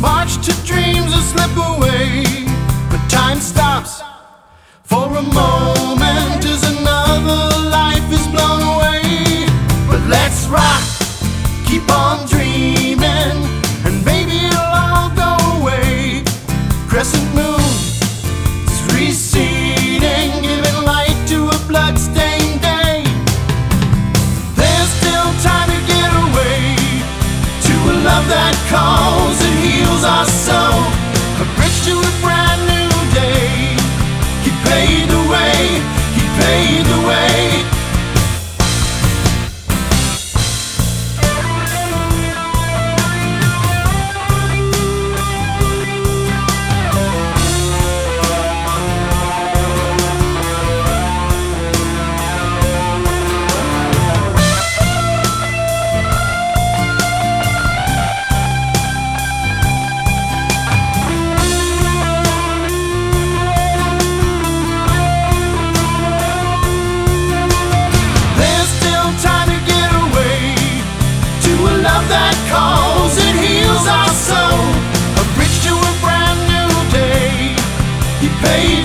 watch till dreams will slip away. But time stops for a moment as another life is blown away. But let's rock, keep on dreaming, and baby it'll all go away. Crescent moon is receding, giving light to a bloodstained day. There's still time to get away to a love that calls and heals our soul. A bridge to a brand new day. He paved the way, he paved the way. That calls and heals our soul. A bridge to a brand new day. He paid